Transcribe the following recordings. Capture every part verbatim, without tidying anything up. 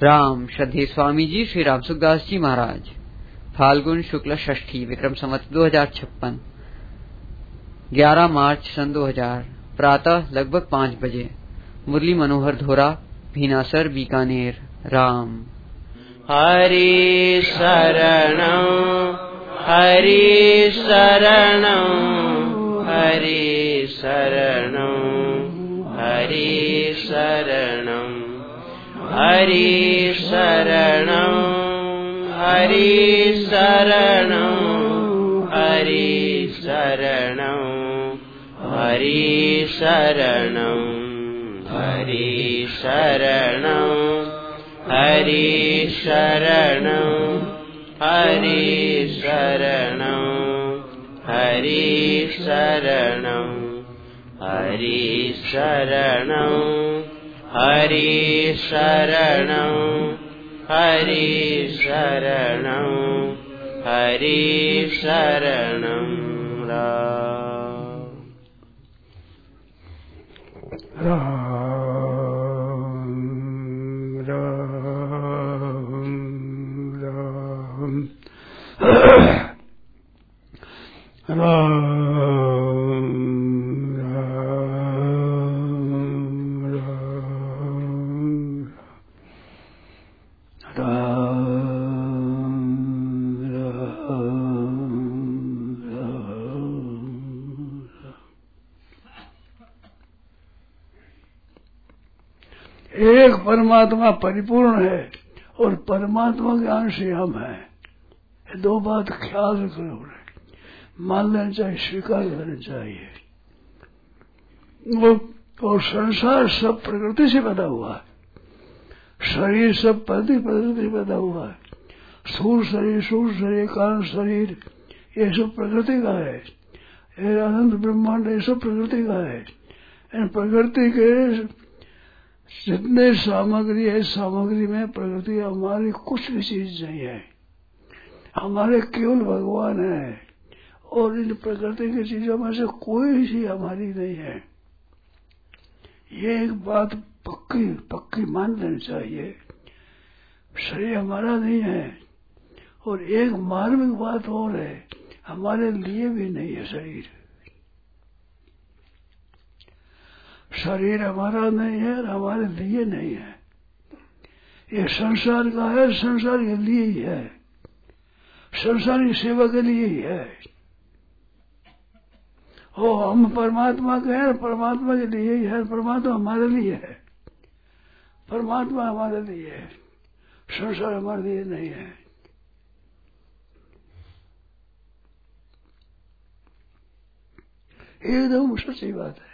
राम श्रद्धेय स्वामी जी श्री राम सुखदास जी महाराज। फाल्गुन शुक्ल षष्ठी विक्रम संवत दो हजार छप्पन, ग्यारह मार्च सन दो हजार, प्रातः लगभग पाँच बजे। मुरली मनोहर धोरा, भीनासर, बीकानेर। राम हरि शरणं हरि शरणं हरि शरणं हरि शरणं हरि शरणं हरि शरणं हरि शरणं हरि शरणं हरि शरणं हरि शरणं हरि शरणं हरि शरणं हरि शरणं हरि शरणं हरि शरणं हरि शरणं राम एक परमात्मा परिपूर्ण है और परमात्मा के अंश ही हम हैं। ये दो बात ख्याल रखना, मान लेना चाहिए, स्वीकार करना चाहिए। वो और संसार सब प्रकृति से पैदा हुआ है, शरीर सब प्रति प्रकृति पैदा हुआ है। स्थूल शरीर, सूक्ष्म शरीर, कारण शरीर, ये सब प्रकृति का है। ये अनंत ब्रह्मांड ये सब प्रकृति का है। इन प्रकृति के जितने सामग्री है, सामग्री में प्रकृति हमारी कुछ भी चीज नहीं है, हमारे केवल भगवान है। और इन प्रकृति की चीजों में से कोई चीज हमारी नहीं है। ये एक बात पक्की पक्की मान लेनी चाहिए। शरीर हमारा नहीं है। और एक मार्मिक बात और है, हमारे लिए भी नहीं है शरीर। शरीर हमारा नहीं है और हमारे लिए नहीं है। ये संसार का है, संसार के लिए ही है, संसार की सेवा के लिए ही है। ओ हम परमात्मा के हैं, परमात्मा के लिए ही है। परमात्मा हमारे लिए है, परमात्मा हमारे लिए है, संसार हमारे लिए नहीं है। एकदम सच्ची बात है।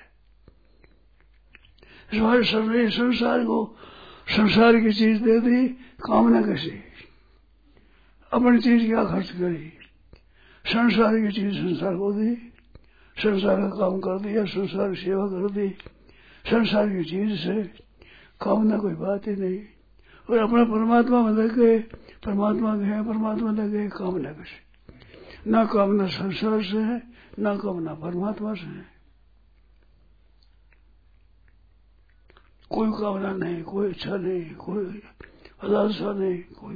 इस संसार को संसार की चीज दे दी, कामना कैसी, अपनी चीज क्या खर्च करी। संसार की चीज संसार को दी, संसार का काम कर दिया, संसार की सेवा कर दी। संसार की चीज से कामना कोई बात ही नहीं। और अपना परमात्मा में लगे, परमात्मा के हैं, परमात्मा लगे, कामना कैसी। ना कामना संसार से है, ना कामना परमात्मा से है। कोई कामना नहीं, कोई इच्छा नहीं, कोई अलालसा नहीं, कोई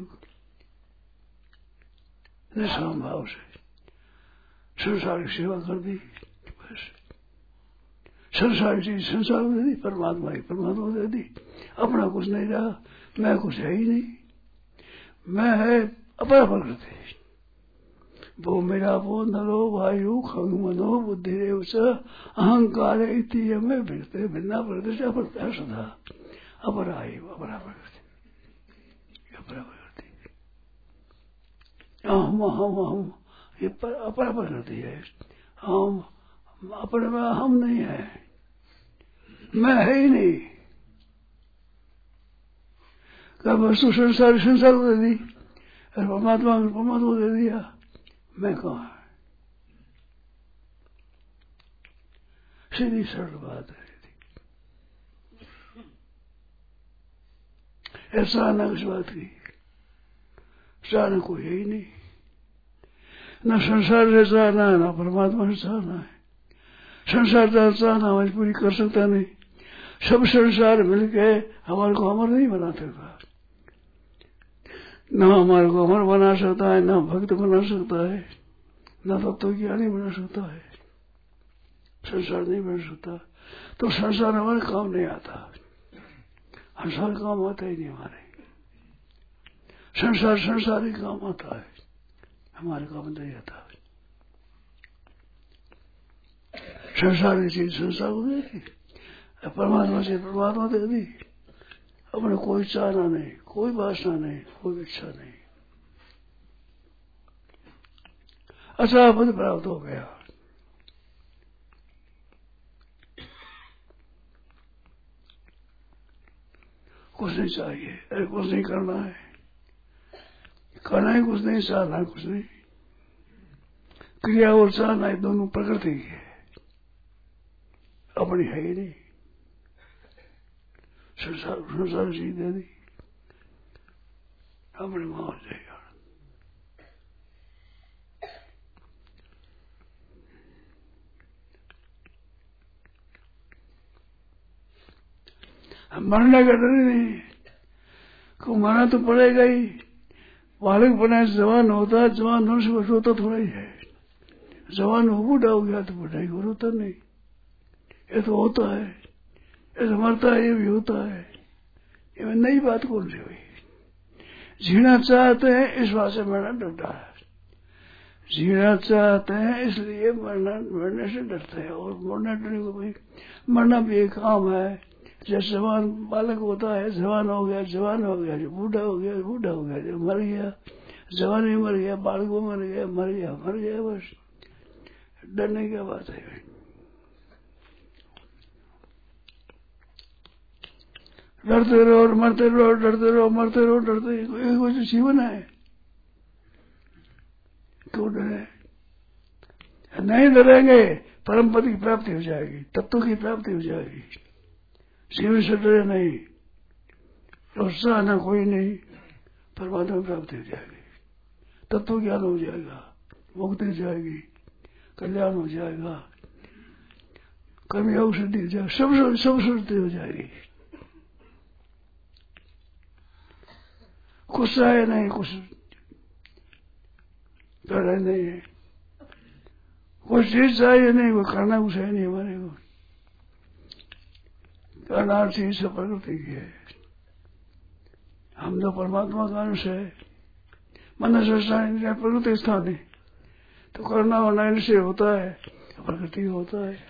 निष्काम भाव से संसार की सेवा कर दी। बस संसार की चीज संसार को दे दी, परमात्मा की परमात्मा दे दी। अपना कुछ नहीं रहा, मैं कुछ है ही नहीं। मैं है अपरा प्रकृति। वो मेरा वो नरो वायु खंग मनो बुद्धि रेव च अहंकार इति में भिन्नते भिन्ना प्रकृति से अपरता सदा अपरा अपरा प्रकृति अपरा प्रकृति हम हम हम ये अपरा प्रकृति है। हम अपने में हम नहीं है, मैं है ही नहीं। क्या वस्तु संसार संसार को दे दी, परमात्मा परमात्मा को दे दिया, मैं कहाँ है। सीधी सरल बात है। ऐसा न किस बात की, चाहना कोई है ही नहीं। न संसार से चाहना है, न परमात्मा से चाहना है। संसार का चाहना मजबूरी कर सकता नहीं। सब संसार मिलके हमारे को अमर नहीं बनाते था। न हमारे को अमर बना सकता है, न भक्त बना सकता है, न तत्व ज्ञानी बना सकता है, संसार नहीं बन सकता। तो संसार हमारे काम नहीं आता, संसार काम आता ही नहीं हमारे। संसार संसार ही काम आता है, हमारे काम नहीं आता। संसार की चीज संसार को दे दी, परमात्मा से परमात्मा दे दी। अपने कोई चाहना नहीं, कोई वासना नहीं, कोई इच्छा नहीं, अच्छा पद प्राप्त हो गया। कुछ नहीं चाहिए, अरे कुछ नहीं करना है, करना ही कुछ नहीं, चाहना है कुछ नहीं। क्रिया और चाहना है दोनों प्रकृति की है, अपनी है ही नहीं। संसार संसार चीज दे दी, अपने मां हो जाएगा। मरने का डर नहीं, को मरना तो पड़ेगा ही। बालक बनाए जवान होता है, जवान होने से रोता थोड़ा ही है। जवान हो बूढ़ा हो गया तो बूढ़ा ही को रोता नहीं, ये तो होता है, ये तो मरता है, ये भी होता है। ये नई बात कौन सी हुई? जीना चाहते हैं इस बात से मरना डरता है, जीना चाहते हैं इसलिए मरना मरने से डरते हैं। और मरना डरने को भाई मरना भी एक काम है। जैसे जवान बालक होता है, जवान हो गया जवान हो गया, जो बूढ़ा हो गया बूढ़ा हो गया, जो मर गया जवान भी मर गया, बालक भी मर गया, मर गया मर गया, बस डरने की बात है। डरते रहो और मरते रहो, डरते रहो मरते रहो, डरते एक कोई जीवन है, क्यों डरे? नहीं डरेंगे परम पद की प्राप्ति हो जाएगी, तत्व की प्राप्ति हो जाएगी। जीवन से डरे नहीं, उत्साह न कोई नहीं, परमात्मा में प्राप्ति हो जाएगी, तत्व ज्ञान हो जाएगा, मुक्ति हो जाएगी, कल्याण हो जाएगा, कर्मयोग सिद्धि हो जाएगी, सब सब सिद्धि हो जाएगी। कुछ चाहे नहीं, कुछ डरे नहीं है, कुछ चीज चाहिए नहीं, वो करना कुछ है नहीं हमारे को। करना चीज से प्रकृति की है, हम तो परमात्मा का अंश है। मन से प्रकृति स्थान है, तो करना होना इनसे होता है, प्रकृति होता है।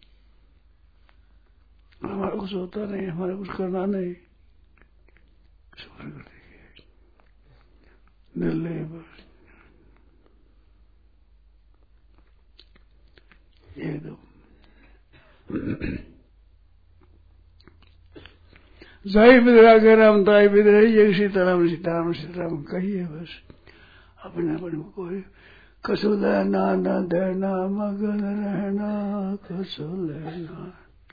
हमारा कुछ होता नहीं, हमारा कुछ करना नहीं, प्रकृति निर्लेप एकदम। जय बिदरा के राम ताई बिदरही, एक सीताराम सीताराम सीताराम कहिए बस। अपने अपने कोई कसु लेना न देना, मगन रहना कसु लेना।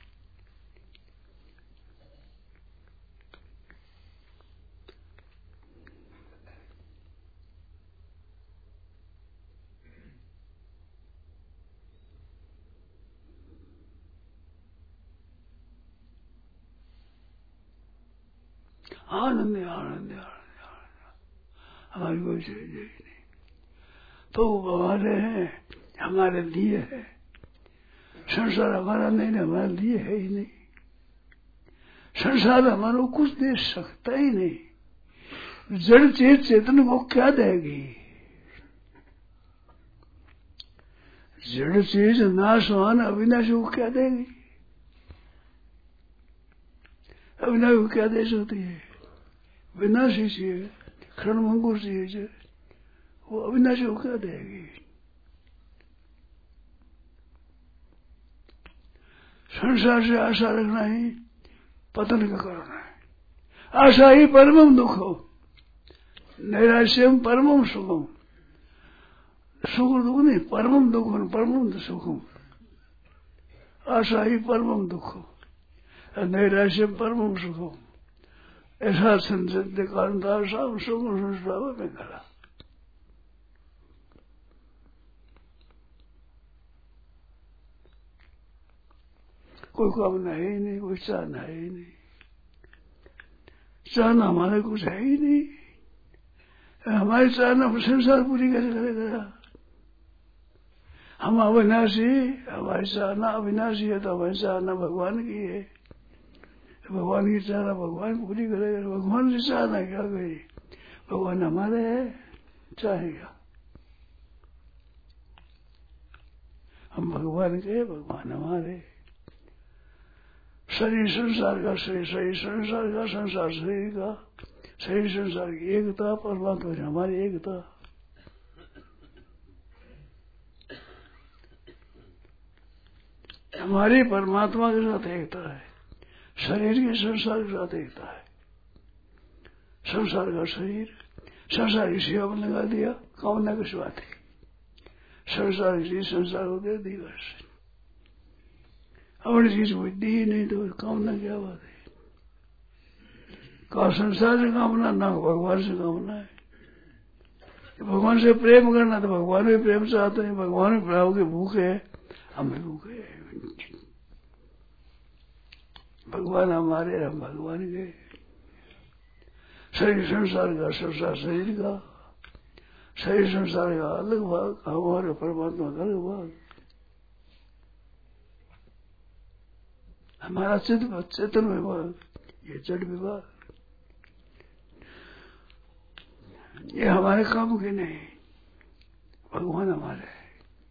आनंद आनंद आनंद हमारी कोई चीज नहीं, तो हमारे हैं, हमारे लिए है। संसार हमारा नहीं, हमारे लिए है ही नहीं। संसार हमारा कुछ दे सकता ही नहीं। जड़ चेत चेतन को क्या देगी? जड़ चीज नाशवान अविनाशी को क्या देगी? अविनाशी को क्या दे सकती है? विनाशी चीज क्षणभंगुर चीज, वो अविनाशी को क्या देगी? संसार से आशा रखना ही पतन का कारण है। आशा ही परमम दुख हो, नैराश्यम परमम सुखम। सुख दुख नहीं, परमम दुख परमम सुखम। आशा ही परमम दुख हो, नैराश्यम परमम सुखम। ऐसा संसद के कारण था सब सुख संस्भाव में करा। कोई कामना है ही नहीं, कोई चाहना है ही नहीं। चाहना हमारे कुछ है ही नहीं। हमारी चाहना संसार पूरी कैसे करेगा? हम अविनाशी, हमारी चाहना अविनाशी है तो हमारी चाहना भगवान की है। भगवान की चाहना भगवान पूरी करेगा। भगवान की चाहना क्या करी? भगवान हमारे है, चाहेगा। हम भगवान के, भगवान हमारे। शरीर संसार का शरीर, शरीर संसार का संसार शरीर का, शरीर संसार की एकता, परमात्मा से हमारी एकता। हमारी परमात्मा के साथ एकता है, शरीर के संसार के साथ एकता है। संसार का शरीर संसार की सेवा में लगा दिया, कामना किस बात है? संसार की चीज संसार को दे दी बस। अपनी चीज कोई दी नहीं तो कामना क्या बात है? का संसार से कामना, ना भगवान से कामना है। भगवान से प्रेम करना तो भगवान भी प्रेम चाहते हैं। भगवान भी प्रेम के भूखे है, हम भी भूखे हैं। भगवान हमारे, हम भगवान के। शरीर संसार का, संसार शरीर का, शरीर संसार का अलग भाग, हमारे परमात्मा का अलग भाग। हमारा चित्त चेतन विभाग, ये जड़ विभाग, ये हमारे काम के नहीं, भगवान हमारे है।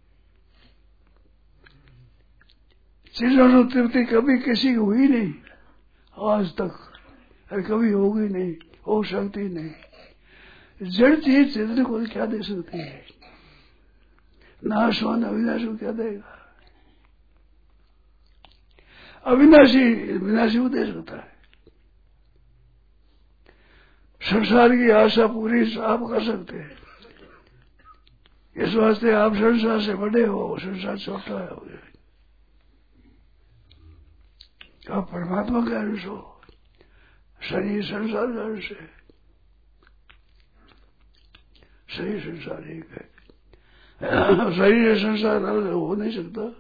चीजों से तृप्ति कभी किसी को हुई नहीं आज तक, और कभी होगी नहीं, हो सकती नहीं। जड़ चीज चेतन को क्या दे सकती है? नाशवान अविनाशी को क्या देगा? अविनाशी विनाशी को दे सकता है। संसार की आशा पूरी आप कर सकते हैं। इस वास्ते आप संसार से बड़े हो, संसार छोटा है। आप परमात्मा का अंश हो, शरीर संसार का अंश है। शरीर संसार एक है। शरीर संसार अलग हो नहीं सकता।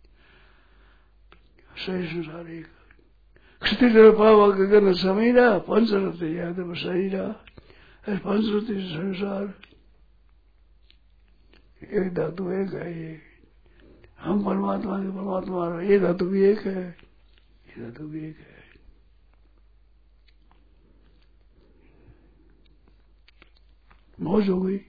शरीर संसार एक है। क्षितिज पावा गगन समीरा पंचरति यादव शरीरा, पंचरति संसार एक धातु एक है। ये हम परमात्मा के परमात्मा, ये धातु भी एक है, ये धातु भी एक है। मौज हो गई।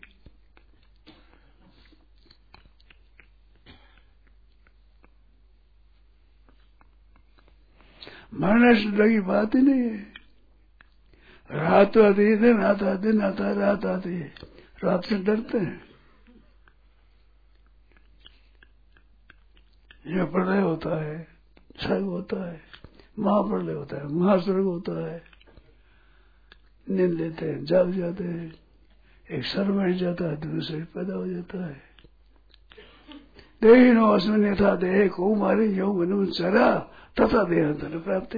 मरने से लगी बात ही नहीं है। रात आती है, दिन आता है, दिन आता है, रात आती है। रात से डरते हैं। ये प्रलय होता है, स्वर्ग होता है, महाप्रलय होता है, महास्वर्ग होता है। नींद लेते हैं, जाग जाते हैं, एक सर बैठ जाता है, दूसरा शरीर पैदा हो जाता है। देहिनो अस्मिन् यथा देहे कौमारी यौवनं चरा तथा देहांतर प्राप्ति।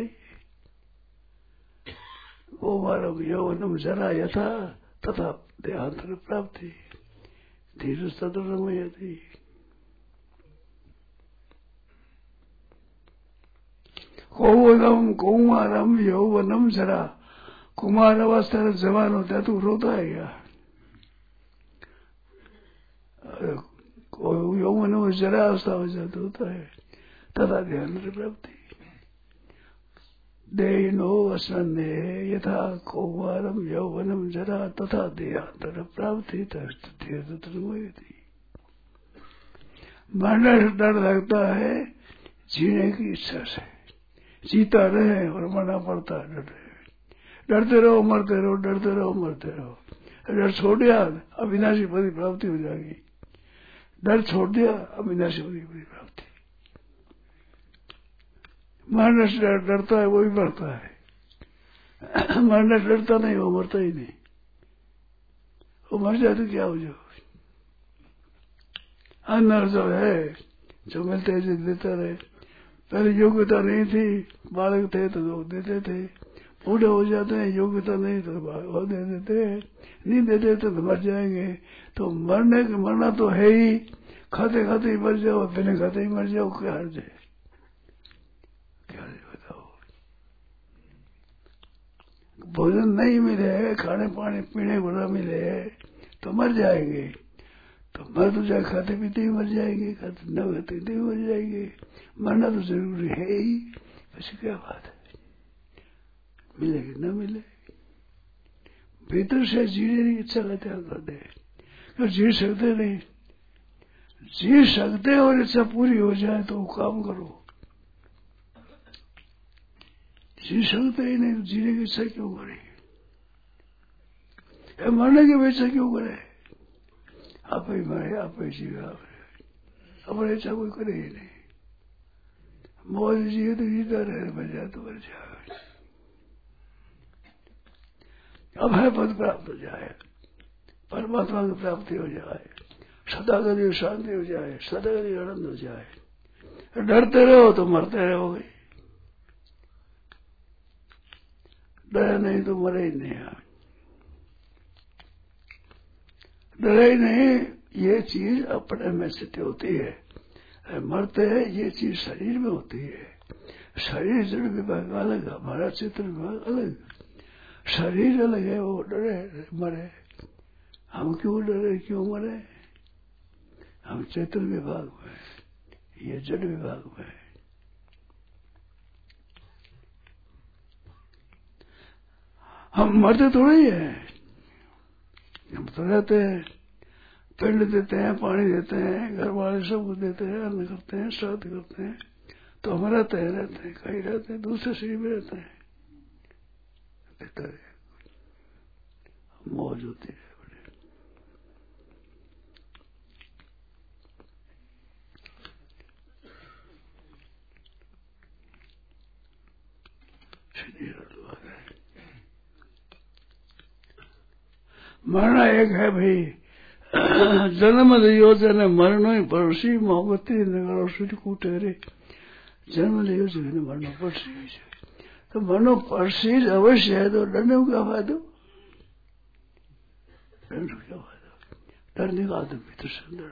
कौमारं यौवनं चरा यथा तथा देहांतर प्राप्ति। धीरस्तत्र रमयति। कौवनम कौमारम यौवनम चरा। कुमार अवस्था में जवान होता है तो रोता है क्या? यौवन में जरा अवस्था में जाता होता है तथा ध्यान प्राप्ति। देहिनो अस्मिन् यथा कौमारम यौवनम जरा तथा देहांतर प्राप्ति तथा। मरने से डर लगता है, जीने की इच्छा से। जीता रहे और मरना पड़ता है डर। डरते रहो मरते रहो, डरते रहो मरते रहो। डर छोड़ दिया अविनाशी पद की प्राप्ति हो जाएगी। डर छोड़ दिया अविनाशी पद की प्राप्ति। मरने से डर डरता है वो भी मरता है। मरने से डरता नहीं, वो मरता ही नहीं। वो मर जाए तो क्या हो जाओ। अन्न जो है जो मिलते है देता रहे। पहले योग्यता नहीं थी, बालक थे तो लोग देते थे। बूढ़े हो जाते हैं, योग्यता नहीं तो वो दे देते हैं। नहीं दे देते तो मर जाएंगे। तो मरने के मरना तो है ही। खाते खाते ही मर जाओ, बिना खाते ही मर जाओ, क्या हर्ज है? क्या बताओ। भोजन नहीं मिले, खाने पानी पीने को न मिले तो मर जाएंगे। तो मर तो जाए, खाते पीते ही मर जाएंगे, खाते न खाते ही मर जाएंगे। मरना तो जरूरी है ही, वैसे क्या बात है, मिले कि न मिले। भीतर से जीने की इच्छा का त्याग कर दे, क्यों जी सकते नहीं, जी सकते और इच्छा पूरी हो जाए तो काम करो। जी सकते ही नहीं तो जीने की इच्छा क्यों करे, मरने की इच्छा क्यों करे। आप ही मरे, आप ही जीवे, आप अपनी इच्छा कोई करे ही नहीं। मौज जिए तो जीता रहे, मर जाए तो मर जाए। अब है पद प्राप्त हो जाए, परमात्मा की प्राप्ति हो जाए, सदा कभी शांति हो जाए, सदा कभी आनंद हो जाए। डरते रहो तो मरते रहोगे, डरे नहीं तो मरे ही नहीं। डरे ही नहीं, ये चीज अपने में स्थित होती है। मरते हैं ये चीज शरीर में होती है। शरीर जड़ विभाग अलग, हमारा चित्र विभाग अलग। शरीर अलग है, वो डरे मरे, हम क्यों डरे क्यों मरे। हम चैतन्य विभाग में, ये जड़ विभाग में। हम मरते थोड़े ही है, हम तो रहते हैं, पिंड देते हैं, पानी देते हैं, घर वाले सब कुछ देते हैं, अन्न करते हैं, श्राद्ध करते हैं, तो हम रहते हैं रहते हैं कहीं रहते हैं, दूसरे शरीर में रहते हैं, देता है, मौज होती है। मरना एक है भाई, जन्म लियो जने मरनो ही पड़ोसी मोहब्बती नगरो सूट कूटेरे। जन्म लियो जने मरनो पड़ोसी, तो मरनो पड़ोसी अवश्य है, तो डरने को क्या फायदा, डरने को क्या फायदा। डरने का आदमी भीतर से अंदर,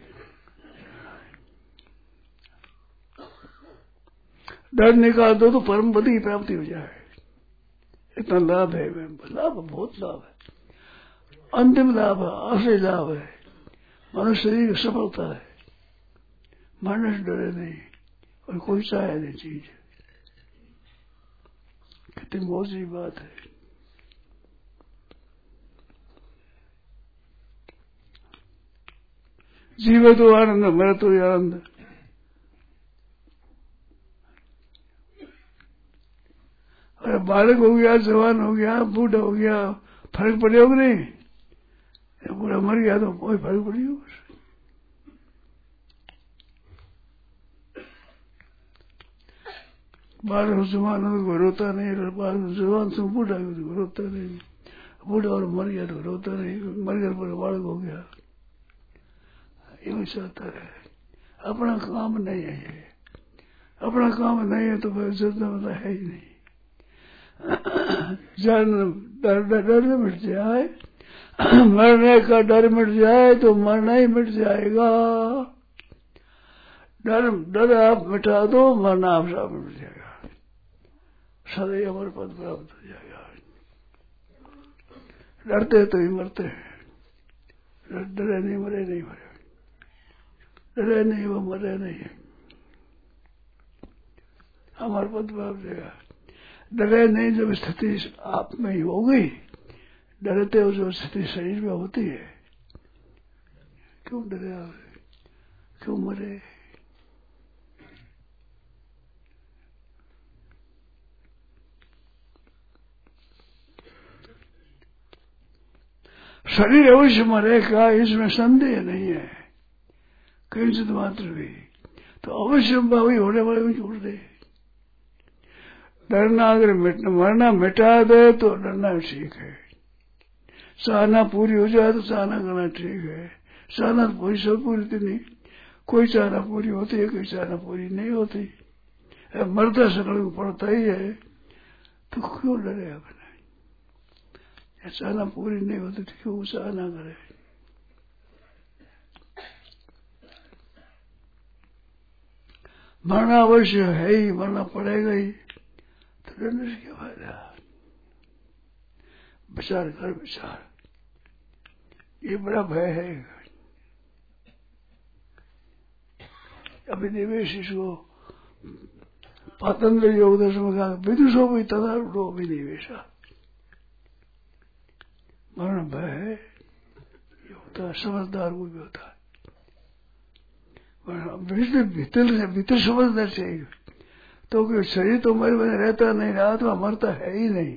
डरने का आदमी तो परम पद की प्राप्ति हो जाए, इतना लाभ है। लाभ बहुत लाभ है, अंतिम लाभ है, आखिरी लाभ है, मनुष्य शरीर की सफलता है। मरने से डरे नहीं और कोई चाहे नहीं चीज, कितनी मौजी बात है। जीवे तो आनंद, मरे तो आनंद। अरे बालक हो गया, जवान हो गया, बूढ़ा हो गया, फर्क पड़ेगा नहीं। पूरा मर गया तो कोई फर्क पड़ी हो। बालक जवान हो कोई रोता नहीं, बालक जवान से बूढ़ा हो तो रोता नहीं, बूढ़ा और मर गया तो रोता नहीं, मर गया पर बालक हो गया। ये चाहता है, अपना काम नहीं है ये, अपना काम नहीं है तो फिर मतलब है ही नहीं। डर डर मिट जाए, मरने का डर मिट जाए तो मरना ही मिट जाएगा। डर डर आप मिटा दो, मरना आप सब मिट जाएगा, सदैव अमर पद प्राप्त हो जाएगा। डरते तो ही मरते हैं, डरे नहीं मरे नहीं मरे, डरे नहीं वो मरे नहीं, अमर पद प्राप्त हो जाएगा। डरे नहीं जब स्थिति आप में ही हो गई, डरते हो जो स्थिति शरीर में होती है, क्यों डरे आप, क्यों मरे। शरीर अवश्य मरेगा, इसमें संदेह नहीं है किंचित मात्र भी, तो अवश्य भावी होने वाले में छोड़ दे। डरना अगर मरना मिटा दे तो डरना ठीक है, चाहना पूरी हो जाए तो चाहना करना ठीक है। चाहना पूरी सब पूरी तो नहीं, कोई चाहना पूरी होती है, कोई चाहना पूरी नहीं होती। मरता सकल को पड़ता ही है, तो क्यों डरे अपने। चाहना पूरी नहीं होती तो क्यों चाहना करे। मरना अवश्य है ही, मरना पड़ेगा ही, तो डरने से क्या फायदा। विचार कर विचार, ये बड़ा भय है। अभिनिवेश इसको पतंजलि योग दर्शन में कहा, विदुषो भी तथा रूढ़ो अभिनिवेशा। मरण भय है, ये होता है, समझदार को भी होता है। भीतर से भीतर समझना चाहिए, तो कि शरीर तो मरे बने रहता नहीं, आत्मा मरता है ही नहीं।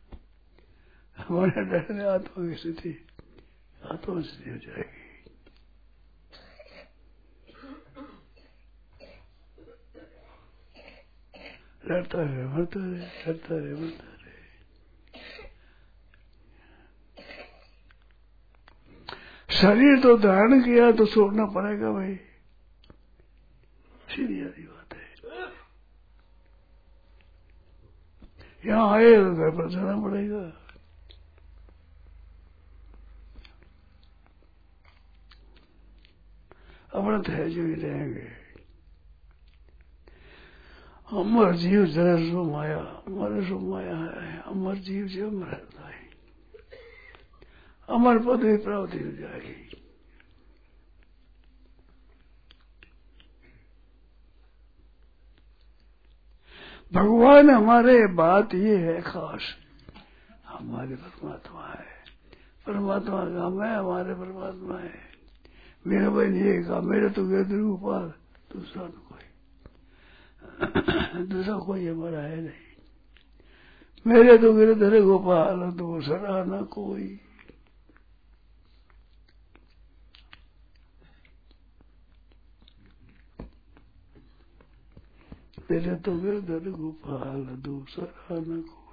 हमारे डरने आत्मा की स्थिति आत्मा स्थिति हो जाएगी। लड़ता रहे मरता रहे, लड़ता रहे मरता रहे। शरीर तो धारण किया तो छोड़ना पड़ेगा भाई, सीधी आधी बात है। यहाँ आए तो घर पर जाना पड़ेगा। अमृत है जो ही रहेंगे। अमर जीव जरा सो माया, अमर सो माया है। अमर जीव जो अमर रहता है, अमर पदवी प्राप्ति हो जाएगी। भगवान हमारे बात ये है खास, हमारे परमात्मा है। परमात्मा का मैं, हमारे परमात्मा है। मेरा बहन ये कहा, मेरे तो गिरधर गोपाल, दूसरा तो कोई दूसरा कोई हमारा है नहीं। मेरे तो गिरधर गोपाल, दूसरा न कोई। मेरे तो गिरधर गोपाल, दूसरा न कोई।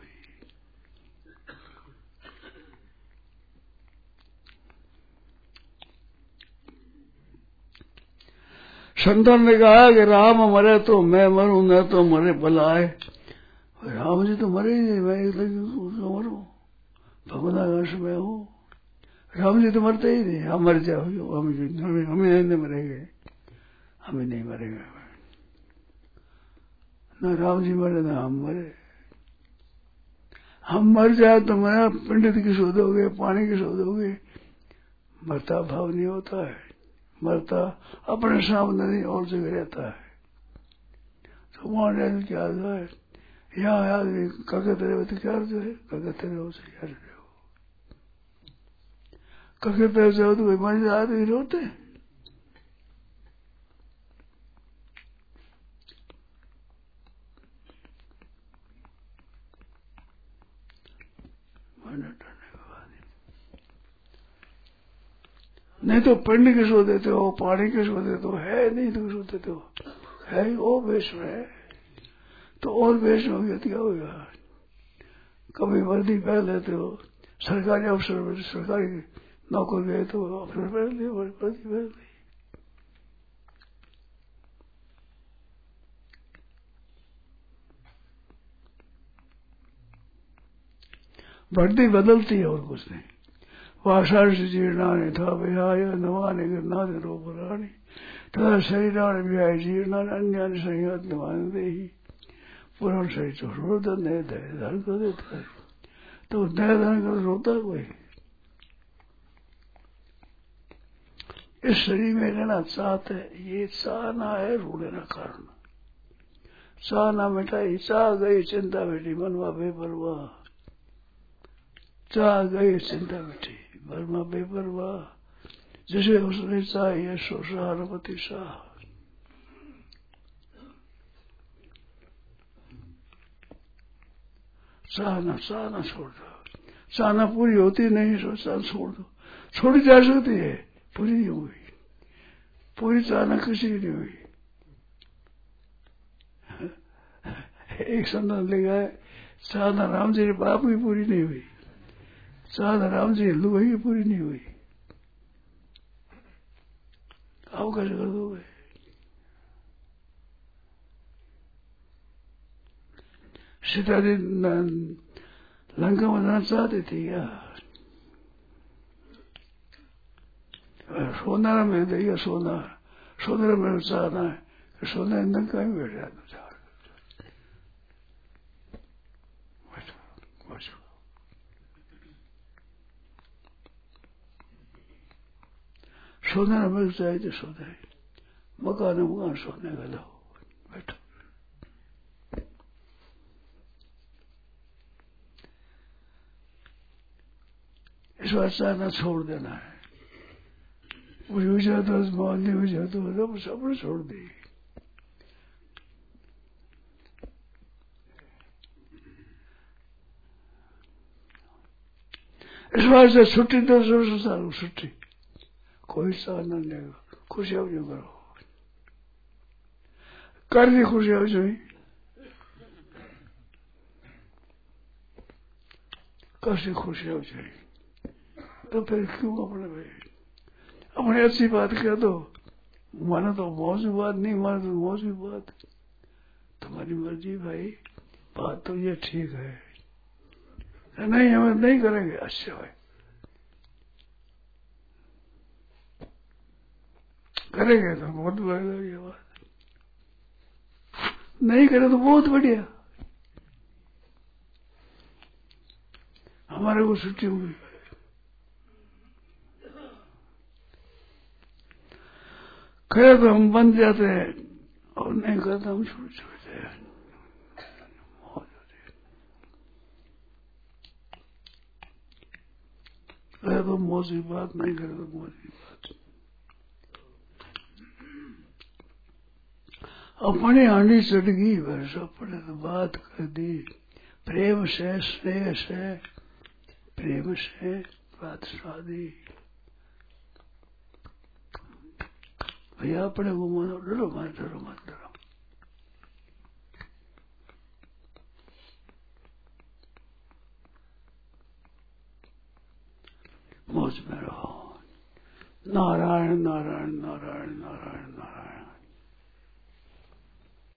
संतन ने कहा कि राम मरे तो मैं मरूं, न तो मरे भलाए। राम जी तो मरे ही नहीं, मैं एक मरूं, भगवान में हूँ। राम जी तो मरते ही नहीं, हम मर जाओ, हम हमें नहीं मरेंगे, हमें नहीं मरेंगे। न राम जी मरे न हम मरे। हम मर जाए तो मैं पंडित की शोधोगे, पानी की शोधोगे, मरता भाव नहीं होता है। मरता अपने सामने नहीं और जगह रहता है। तो वहां क्या है, यहाँ आदमी क्या कहते रहे तो क्या जो है, क्या कहते रहे हो क्या रहे हो, क्या कहते जाओ तो कोई मर जाए आदमी रोते। नहीं तो पिंड के सो देते हो, पानी के सो देते हो, है नहीं तो सो देते हो, है ही वो वेश में, तो और वेश में भी क्या होगा। कभी वर्दी पहन लेते हो, सरकारी अफसर सरकारी नौकर गए तो अफसर पहन ली, वर्दी पहन ली। वर्दी बदलती है और कुछ नहीं। वाषांश जीर्णानि था विहाय नवानि गिरनानि रोपराणि तथा शरीराणि विहाय जीर्णानि अन्यानि संयतमान देहि। पुराण शरीर तो रोता नए दया धारण कर देता है, तो दया धारण कर रोता कोई। इस शरीर में रहना चाहते है, ये चाहना है रूढ़े न कारण। चाहना मिटाई, चाह गई चिंता मिटी, मनवा बेपरवाह। चाह गई चिंता मिटी, बर्मा बेपरवाह। जिसे उसने चाहिए सो सहारपति शाह। चाहना चाहना छोड़ दो, चाहना पूरी होती नहीं, सो चाह छोड़ दो। छोड़ी जा सकती है, पूरी नहीं हुई। पूरी चाहना किसी की नहीं हुई। एक संतान लिखा है, चाहना राम जी बाप की पूरी नहीं हुई, चाहना राम जी हिंदू की पूरी नहीं हुई। आप कैसे कर दोगे। सीता जी लंका में जाना चाहती थी क्या, सोना में देगा, सोना सोना में चाहना है, सोना लंका में बैठ जाता। सोने न मिल जाए तो सो जाए, मकान मकान सोने का लो बैठो। इस बात चाहना छोड़ देना है। मुझे विचार तो मान नहीं विचार तो सब सब छोड़ दी। इस बात से छुट्टी दो सौ साल छुट्टी, कोई साल न लेगा, खुशी हो जो करो, कर दी खुशी हो जो, कैसी खुशी हो जाए तो फिर क्यों अपने भाई अपनी अच्छी बात कह दो, माना तो मौज की बात, नहीं माना तो मौज की बात, तुम्हारी मर्जी भाई, बात तो ये ठीक है, नहीं हमें नहीं करेंगे, अच्छा भाई करेंगे तो बहुत बढ़िया ये बात, नहीं करे तो बहुत बढ़िया, हमारे को छुट्टी होगी। करे तो हम बन जाते हैं और नहीं करे तो हम छूट छूटते हैं। करे तो मौज की बात, नहीं करे तो मौज की बात। अपनी हांडी चढ़ गई बस, अपने तो बात कर दी, प्रेम से स्नेह से प्रेम से बात शादी, भैया अपने को मानो, डरो मत डरो मत डरो, मौज में रहो। नारायण नारायण नारायण नारायण नारायण।